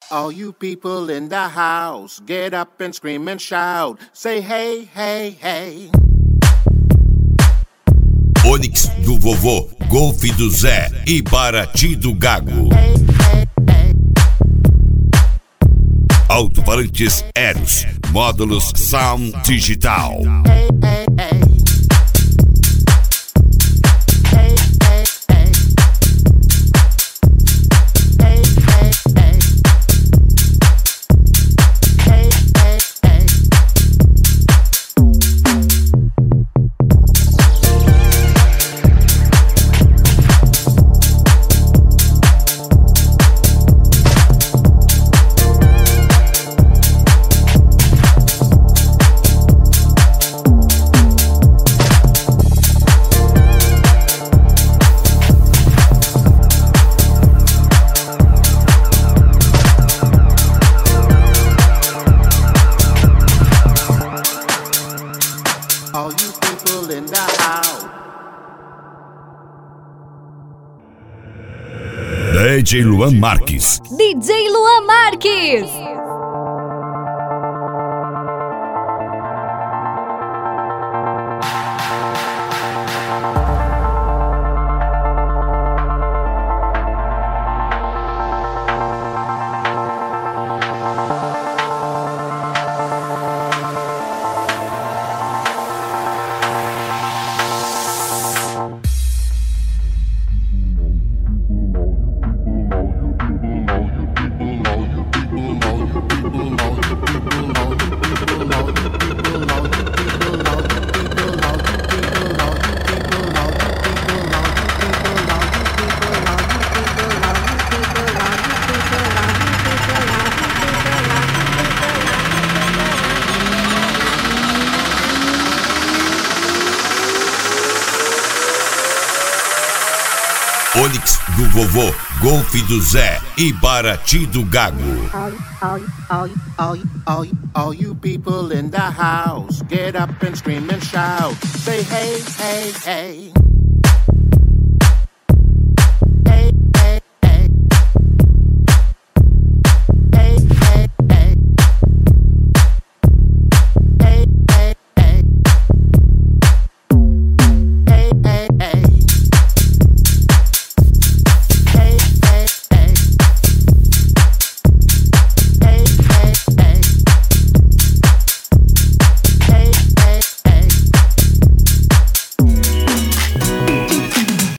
All you people in the house, get up and scream and shout. Say hey, hey, hey. Onix do vovô, Golf do Zé e Paraty do Gago. Hey, hey, hey. Alto-falantes Eros, módulos Sound Digital. Hey, hey, hey. Hey, hey, hey. Hey, hey, hey. Hey, hey, hey. All you people in the house. DJ Luan Marques. DJ Luan Marques. Onix do vovô, Golf do Zé e Paraty do Gago. All you people in the house, get up and scream and shout. Say hey, hey, hey.